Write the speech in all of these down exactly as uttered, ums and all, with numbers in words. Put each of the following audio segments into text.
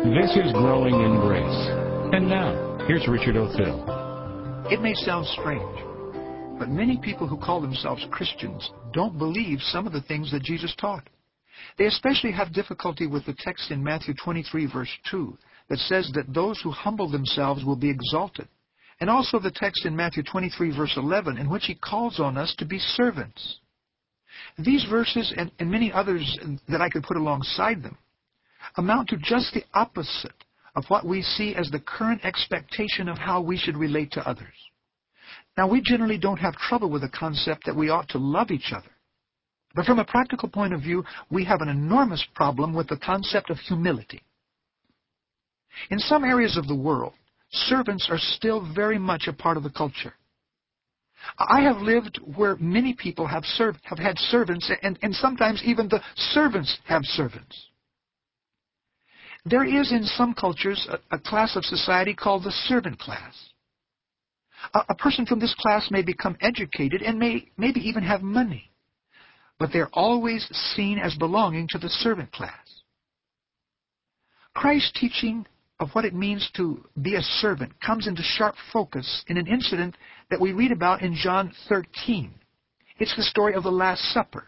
This is Growing in Grace. And now, here's Richard O'Thill. It may sound strange, but many people who call themselves Christians don't believe some of the things that Jesus taught. They especially have difficulty with the text in Matthew twenty-three, verse two, that says that those who humble themselves will be exalted. And also the text in Matthew twenty-three, verse eleven, in which he calls on us to be servants. These verses, and, and many others that I could put alongside them, amount to just the opposite of what we see as the current expectation of how we should relate to others. Now, we generally don't have trouble with the concept that we ought to love each other. But from a practical point of view, we have an enormous problem with the concept of humility. In some areas of the world, servants are still very much a part of the culture. I have lived where many people have served, have had servants, and, and sometimes even the servants have servants. There is in some cultures a, a class of society called the servant class. A, a person from this class may become educated and may maybe even have money, but they're always seen as belonging to the servant class. Christ's teaching of what it means to be a servant comes into sharp focus in an incident that we read about in John thirteen. It's the story of the Last Supper.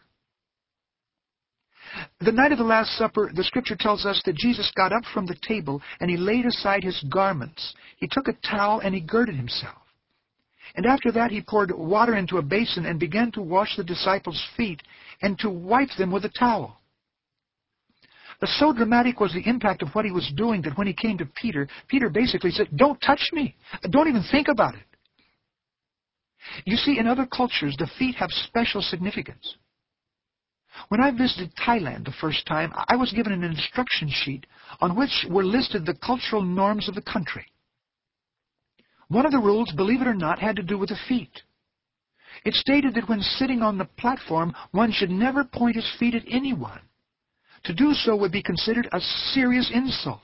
The night of the Last Supper, the Scripture tells us that Jesus got up from the table and he laid aside his garments. He took a towel and he girded himself. And after that he poured water into a basin and began to wash the disciples' feet and to wipe them with a towel. But so dramatic was the impact of what he was doing that when he came to Peter, Peter basically said, "Don't touch me. Don't even think about it." You see, in other cultures, the feet have special significance. When I visited Thailand the first time, I was given an instruction sheet on which were listed the cultural norms of the country. One of the rules, believe it or not, had to do with the feet. It stated that when sitting on the platform, one should never point his feet at anyone. To do so would be considered a serious insult.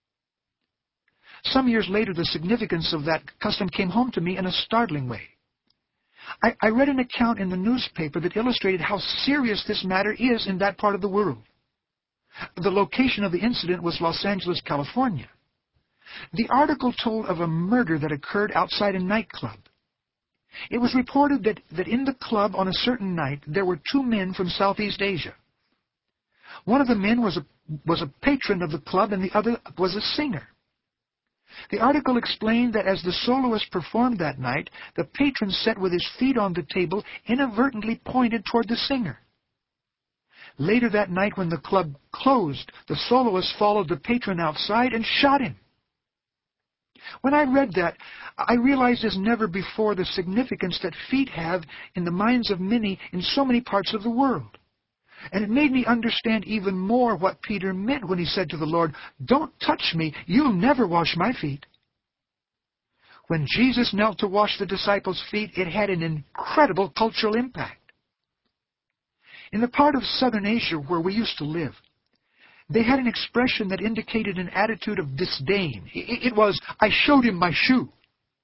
Some years later, the significance of that custom came home to me in a startling way. I, I read an account in the newspaper that illustrated how serious this matter is in that part of the world. The location of the incident was Los Angeles, California. The article told of a murder that occurred outside a nightclub. It was reported that, that in the club on a certain night there were two men from Southeast Asia. One of the men was a, was a patron of the club and the other was a singer. The article explained that as the soloist performed that night, the patron sat with his feet on the table, inadvertently pointed toward the singer. Later that night, when the club closed, the soloist followed the patron outside and shot him. When I read that, I realized as never before the significance that feet have in the minds of many in so many parts of the world. And it made me understand even more what Peter meant when he said to the Lord, "Don't touch me, you'll never wash my feet." When Jesus knelt to wash the disciples' feet, it had an incredible cultural impact. In the part of southern Asia where we used to live, they had an expression that indicated an attitude of disdain. It was, "I showed him my shoe."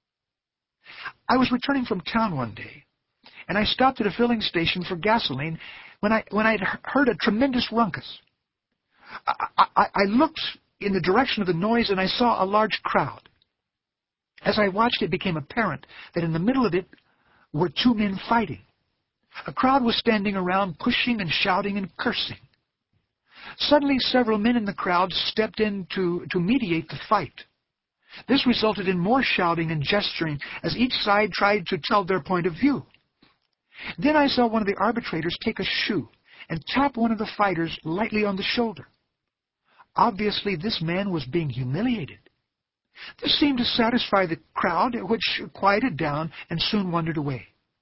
I was returning from town one day, and I stopped at a filling station for gasoline when I when I heard a tremendous ruckus. I, I, I looked in the direction of the noise and I saw a large crowd. As I watched, it became apparent that in the middle of it were two men fighting. A crowd was standing around, pushing and shouting and cursing. Suddenly, several men in the crowd stepped in to, to mediate the fight. This resulted in more shouting and gesturing as each side tried to tell their point of view. Then I saw one of the arbitrators take a shoe and tap one of the fighters lightly on the shoulder. Obviously, this man was being humiliated. This seemed to satisfy the crowd, which quieted down and soon wandered away.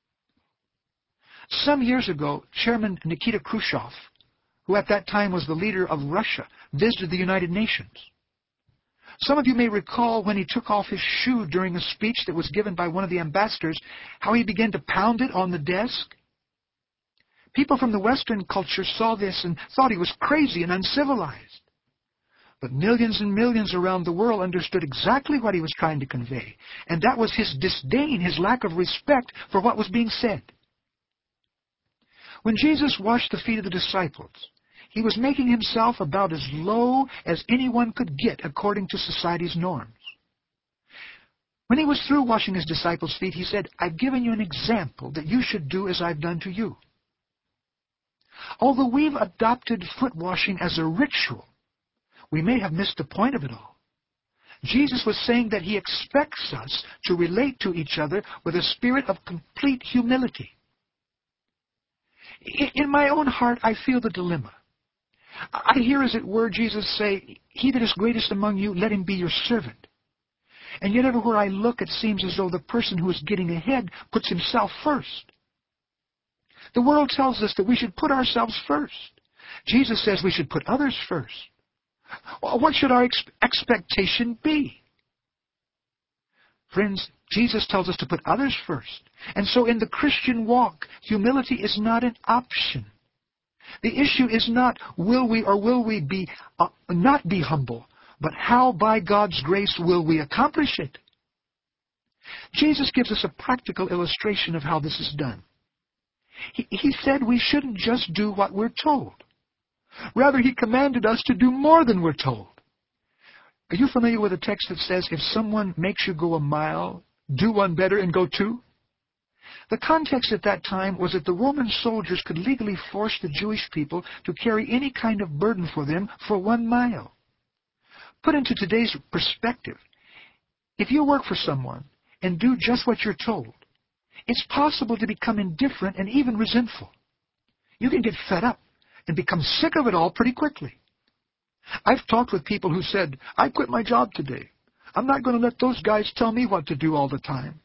Some years ago, Chairman Nikita Khrushchev, who at that time was the leader of Russia, visited the United Nations. Some of you may recall when he took off his shoe during a speech that was given by one of the ambassadors, how he began to pound it on the desk. People from the Western culture saw this and thought he was crazy and uncivilized. But millions and millions around the world understood exactly what he was trying to convey, and that was his disdain, his lack of respect for what was being said. When Jesus washed the feet of the disciples, He was making himself about as low as anyone could get according to society's norms. When he was through washing his disciples' feet, he said, "I've given you an example that you should do as I've done to you." Although we've adopted foot washing as a ritual, we may have missed the point of it all. Jesus was saying that he expects us to relate to each other with a spirit of complete humility. In my own heart, I feel the dilemma. I hear, as it were, Jesus say, "He that is greatest among you, let him be your servant." And yet everywhere I look, it seems as though the person who is getting ahead puts himself first. The world tells us that we should put ourselves first. Jesus says we should put others first. What should our ex- expectation be? Friends, Jesus tells us to put others first. And so in the Christian walk, humility is not an option. The issue is not will we or will we be uh, not be humble, but how by God's grace will we accomplish it? Jesus gives us a practical illustration of how this is done. He, he said we shouldn't just do what we're told. Rather, he commanded us to do more than we're told. Are you familiar with a text that says, if someone makes you go a mile, do one better and go two? The context at that time was that the Roman soldiers could legally force the Jewish people to carry any kind of burden for them for one mile. Put into today's perspective, if you work for someone and do just what you're told, it's possible to become indifferent and even resentful. You can get fed up and become sick of it all pretty quickly. I've talked with people who said, "I quit my job today. I'm not going to let those guys tell me what to do all the time."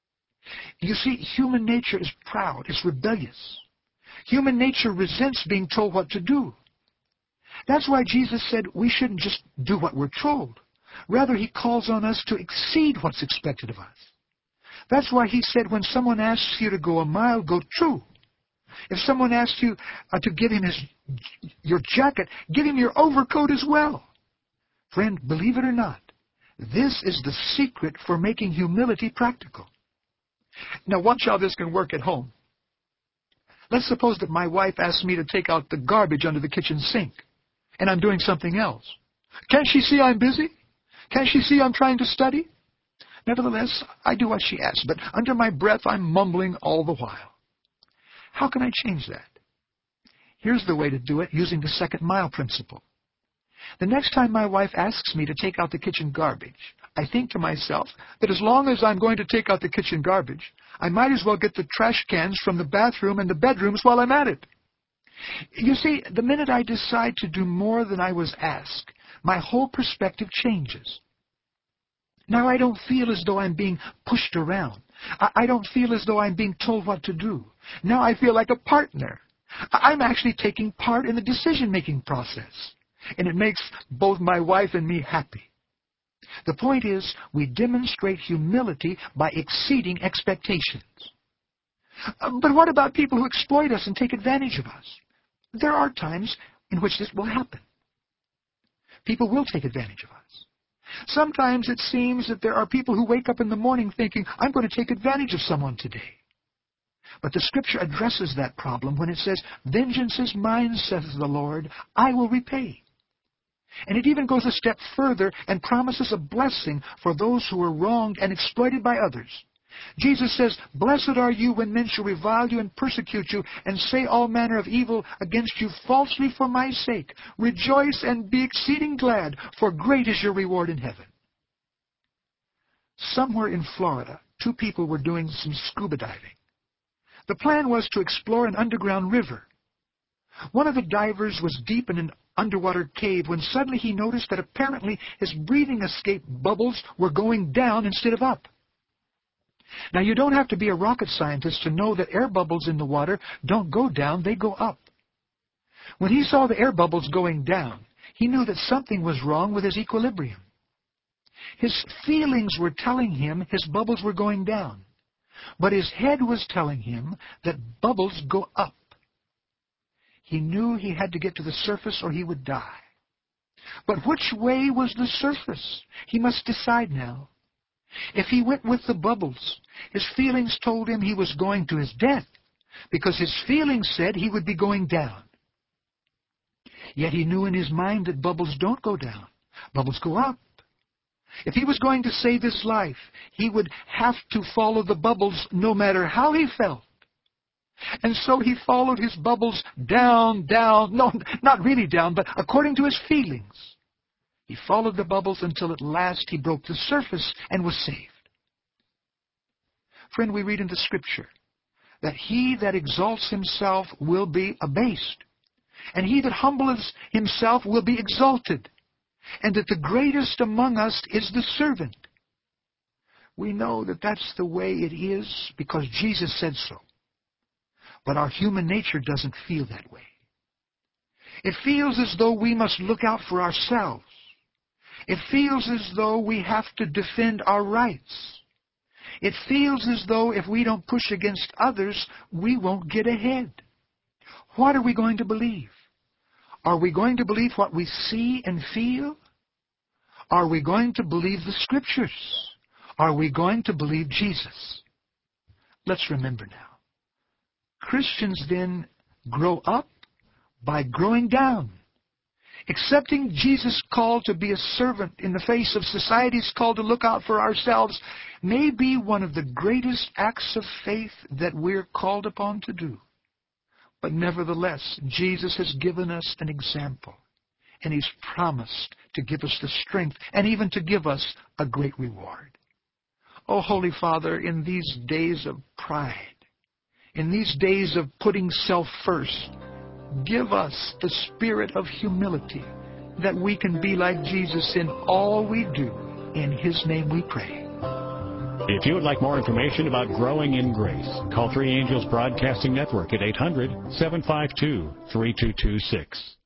You see, human nature is proud. It's rebellious. Human nature resents being told what to do. That's why Jesus said we shouldn't just do what we're told. Rather, he calls on us to exceed what's expected of us. That's why he said when someone asks you to go a mile, go two. If someone asks you uh, to give him his, your jacket, give him your overcoat as well. Friend, believe it or not, this is the secret for making humility practical. Now watch how this can work at home. Let's suppose that my wife asks me to take out the garbage under the kitchen sink, and I'm doing something else. Can't she see I'm busy? Can't she see I'm trying to study? Nevertheless, I do what she asks, but under my breath I'm mumbling all the while. How can I change that? Here's the way to do it using the second mile principle. The next time my wife asks me to take out the kitchen garbage, I think to myself that as long as I'm going to take out the kitchen garbage, I might as well get the trash cans from the bathroom and the bedrooms while I'm at it. You see, the minute I decide to do more than I was asked, my whole perspective changes. Now I don't feel as though I'm being pushed around. I, I don't feel as though I'm being told what to do. Now I feel like a partner. I, I'm actually taking part in the decision-making process. And it makes both my wife and me happy. The point is, we demonstrate humility by exceeding expectations. Uh, but what about people who exploit us and take advantage of us? There are times in which this will happen. People will take advantage of us. Sometimes it seems that there are people who wake up in the morning thinking, I'm going to take advantage of someone today. But the Scripture addresses that problem when it says, vengeance is mine, saith the Lord, I will repay. And it even goes a step further and promises a blessing for those who are wronged and exploited by others. Jesus says, blessed are you when men shall revile you and persecute you and say all manner of evil against you falsely for my sake. Rejoice and be exceeding glad, for great is your reward in heaven. Somewhere in Florida, two people were doing some scuba diving. The plan was to explore an underground river. One of the divers was deep in an underwater cave when suddenly he noticed that apparently his breathing escape bubbles were going down instead of up. Now, you don't have to be a rocket scientist to know that air bubbles in the water don't go down, they go up. When he saw the air bubbles going down, he knew that something was wrong with his equilibrium. His feelings were telling him his bubbles were going down, but his head was telling him that bubbles go up. He knew he had to get to the surface or he would die. But which way was the surface? He must decide now. If he went with the bubbles, his feelings told him he was going to his death, because his feelings said he would be going down. Yet he knew in his mind that bubbles don't go down. Bubbles go up. If he was going to save his life, he would have to follow the bubbles no matter how he felt. And so he followed his bubbles down, down, no, not really down, but according to his feelings. He followed the bubbles until at last he broke the surface and was saved. Friend, we read in the Scripture that he that exalts himself will be abased, and he that humbles himself will be exalted, and that the greatest among us is the servant. We know that that's the way it is because Jesus said so. But our human nature doesn't feel that way. It feels as though we must look out for ourselves. It feels as though we have to defend our rights. It feels as though if we don't push against others, we won't get ahead. What are we going to believe? Are we going to believe what we see and feel? Are we going to believe the Scriptures? Are we going to believe Jesus? Let's remember now. Christians then grow up by growing down. Accepting Jesus' call to be a servant in the face of society's call to look out for ourselves may be one of the greatest acts of faith that we're called upon to do. But nevertheless, Jesus has given us an example, and He's promised to give us the strength and even to give us a great reward. Oh, Holy Father, in these days of pride, in these days of putting self first, give us the spirit of humility that we can be like Jesus in all we do. In His name we pray. If you would like more information about growing in grace, call Three Angels Broadcasting Network at eight hundred, seven five two, three two two six.